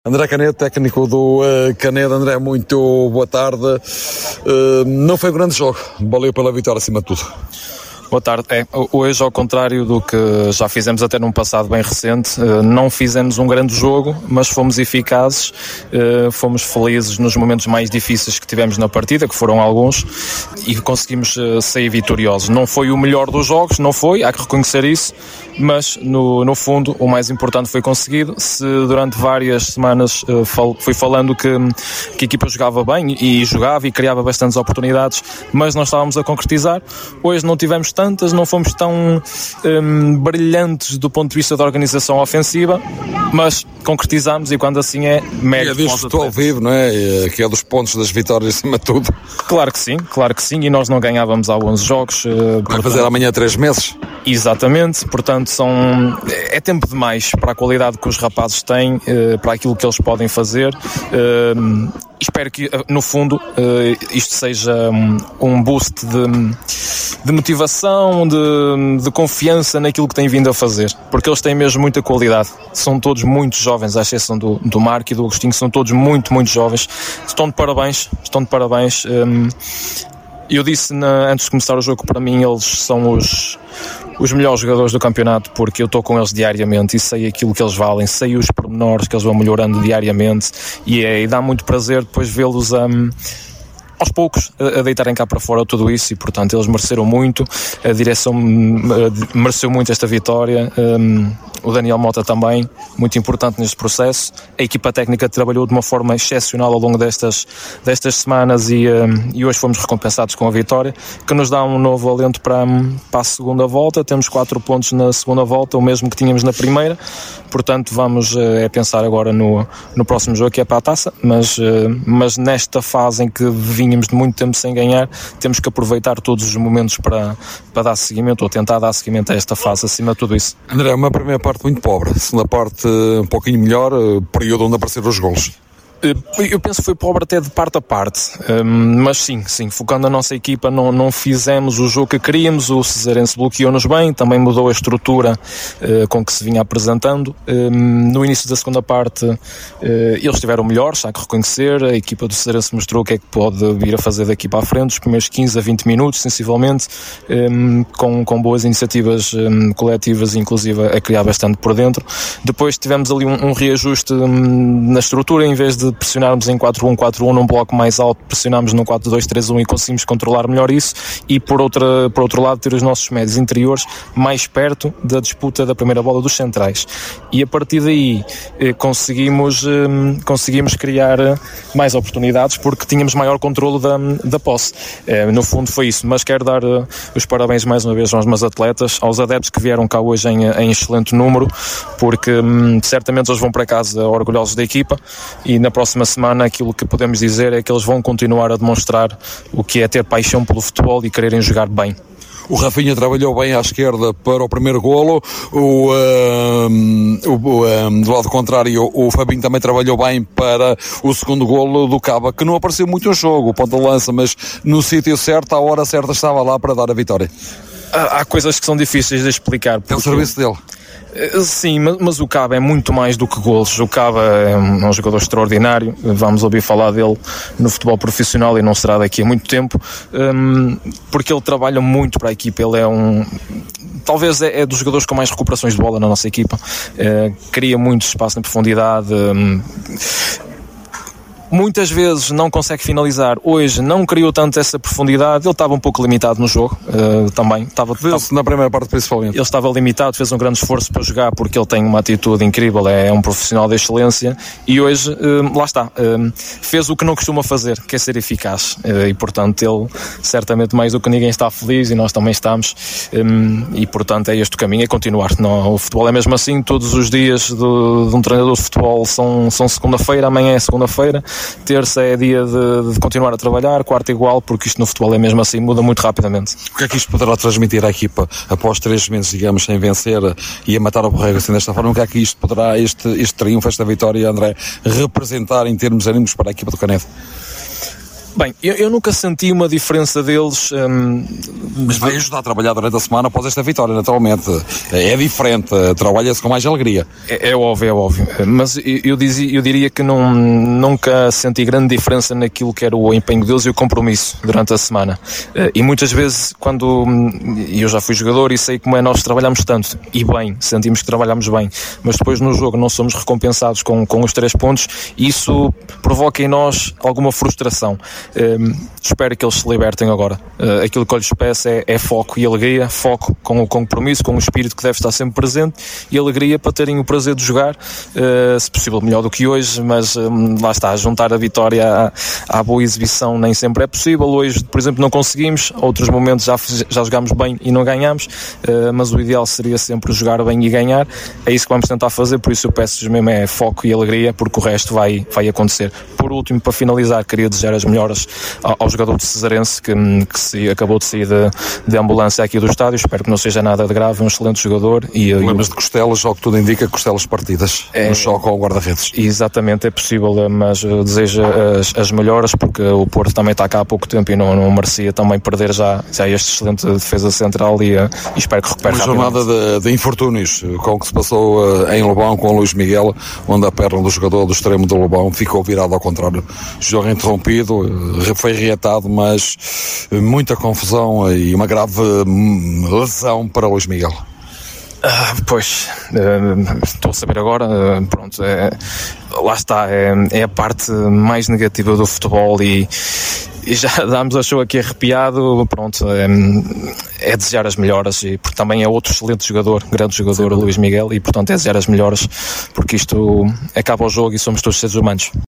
André Canedo, técnico do Canedo. André, muito boa tarde. Não foi um grande jogo, valeu pela vitória acima de tudo. Boa tarde. Hoje, ao contrário do que já fizemos até num passado bem recente, não fizemos um grande jogo, mas fomos eficazes, fomos felizes nos momentos mais difíceis que tivemos na partida, que foram alguns, e conseguimos sair vitoriosos. Não foi o melhor dos jogos, não foi, há que reconhecer isso, mas no fundo o mais importante foi conseguido. Se durante várias semanas fui falando que a equipa jogava bem e jogava e criava bastantes oportunidades, mas não estávamos a concretizar. Hoje não tivemos tantas, não fomos tão brilhantes do ponto de vista da organização ofensiva, mas concretizamos, e quando assim é mérito. E é disto ao vivo, não é? Que é dos pontos das vitórias acima de tudo. Claro que sim, e nós não ganhávamos há 11 jogos. Vai fazer amanhã 3 meses? Exatamente, portanto é tempo demais para a qualidade que os rapazes têm, para aquilo que eles podem fazer. Espero que, no fundo, isto seja um boost de motivação, de confiança naquilo que têm vindo a fazer, porque eles têm mesmo muita qualidade. São todos muito jovens, à exceção do Marco e do Agostinho, são todos muito, muito jovens. Estão de parabéns. Eu disse antes de começar o jogo que para mim eles são os melhores jogadores do campeonato, porque eu estou com eles diariamente e sei aquilo que eles valem, sei os pormenores que eles vão melhorando diariamente, e dá muito prazer depois vê-los aos poucos a deitarem cá para fora tudo isso, e portanto eles mereceram muito, a direção mereceu muito esta vitória, o Daniel Mota também, muito importante neste processo. A equipa técnica trabalhou de uma forma excepcional ao longo destas semanas, e hoje fomos recompensados com a vitória, que nos dá um novo alento para a segunda volta. Temos 4 pontos na segunda volta, o mesmo que tínhamos na primeira, portanto vamos pensar agora no próximo jogo, que é para a taça, mas nesta fase em que vínhamos de muito tempo sem ganhar, temos que aproveitar todos os momentos para dar seguimento, ou tentar dar seguimento a esta fase, acima de tudo isso. André, uma primeira parte muito pobre, segunda parte um pouquinho melhor, período onde apareceram os golos. Eu penso que foi pobre até de parte a parte, mas sim, focando a nossa equipa, não fizemos o jogo que queríamos. O Cesarense bloqueou-nos bem, também mudou a estrutura com que se vinha apresentando. No início da segunda parte eles estiveram melhores, há que reconhecer. A equipa do Cesarense mostrou o que é que pode vir a fazer daqui para a frente, os primeiros 15 a 20 minutos, sensivelmente, com boas iniciativas coletivas, inclusive a criar bastante por dentro. Depois tivemos ali um reajuste na estrutura, em vez de pressionarmos em 4-1-4-1 num bloco mais alto, pressionámos num 4-2-3-1 e conseguimos controlar melhor isso, e por outro lado ter os nossos médios interiores mais perto da disputa da primeira bola dos centrais, e a partir daí conseguimos criar mais oportunidades, porque tínhamos maior controlo da posse. No fundo foi isso, mas quero dar os parabéns mais uma vez aos meus atletas, aos adeptos que vieram cá hoje em excelente número, porque certamente eles vão para casa orgulhosos da equipa, e na próxima semana aquilo que podemos dizer é que eles vão continuar a demonstrar o que é ter paixão pelo futebol e quererem jogar bem. O Rafinha trabalhou bem à esquerda para o primeiro golo, do lado contrário o Fabinho também trabalhou bem para o segundo golo do Caba, que não apareceu muito no jogo, o ponta de lança, mas no sítio certo, à hora certa, estava lá para dar a vitória. Há coisas que são difíceis de explicar. É o serviço dele. Sim, mas o Caba é muito mais do que golos. O Caba é um jogador extraordinário, vamos ouvir falar dele no futebol profissional, e não será daqui a muito tempo, porque ele trabalha muito para a equipa. Ele talvez é dos jogadores com mais recuperações de bola na nossa equipa, cria muito espaço na profundidade, muitas vezes não consegue finalizar. Hoje não criou tanto essa profundidade, ele estava um pouco limitado no jogo, também. Na primeira parte principalmente. Ele estava limitado, fez um grande esforço para jogar, porque ele tem uma atitude incrível, é um profissional de excelência, e hoje, lá está, fez o que não costuma fazer, que é ser eficaz, e portanto ele certamente mais do que ninguém está feliz, e nós também estamos, e portanto é este o caminho, é continuar. Não, o futebol é mesmo assim, todos os dias de um treinador de futebol são segunda-feira, amanhã é segunda-feira, terça é dia de continuar a trabalhar, quarta igual, porque isto no futebol é mesmo assim, muda muito rapidamente. O que é que isto poderá transmitir à equipa após 3 meses, digamos, sem vencer e a matar o borrego assim desta forma? O que é que isto poderá, este triunfo, esta vitória, André, representar em termos anímicos para a equipa do Canedo? Bem, eu nunca senti uma diferença deles. Mas vai ajudar a trabalhar durante a semana após esta vitória, naturalmente. É diferente, trabalha-se com mais alegria. É óbvio. Mas eu diria que nunca senti grande diferença naquilo que era o empenho deles e o compromisso durante a semana. E muitas vezes, quando eu já fui jogador e sei como é, nós trabalhamos tanto e bem, sentimos que trabalhamos bem, mas depois no jogo não somos recompensados com os 3 pontos, e isso provoca em nós alguma frustração. Espero que eles se libertem agora. Aquilo que eu lhes peço é foco e alegria, foco com o compromisso, com o espírito que deve estar sempre presente, e alegria para terem o prazer de jogar, se possível melhor do que hoje, mas lá está, juntar a vitória à boa exibição nem sempre é possível. Hoje, por exemplo, não conseguimos, outros momentos já jogámos bem e não ganhamos, mas o ideal seria sempre jogar bem e ganhar. É isso que vamos tentar fazer, por isso eu peço-vos mesmo é foco e alegria, porque o resto vai acontecer. Por último, para finalizar, queria desejar as melhoras ao jogador de Cesarense que acabou de sair de ambulância aqui do estádio. Espero que não seja nada de grave, é um excelente jogador. Problemas de costelas, ao que tudo indica, costelas partidas no choque ao guarda-redes. Exatamente, é possível, mas desejo as melhoras, porque o Porto também está cá há pouco tempo e não merecia também perder já este excelente defesa central, e espero que recupere rapidamente. Uma jornada de infortúnios, com o que se passou em Lobão com o Luís Miguel, onde a perna do jogador do extremo do Lobão ficou virada ao contrário. Jogo interrompido, foi reatado, mas muita confusão e uma grave lesão para Luís Miguel. Pois, estou a saber agora, pronto, lá está, é a parte mais negativa do futebol, e já dámos a show aqui arrepiado. Pronto, é desejar as melhoras, e porque também é outro excelente jogador, grande jogador, o Luís Miguel, e portanto é desejar as melhoras, porque isto acaba o jogo e somos todos seres humanos.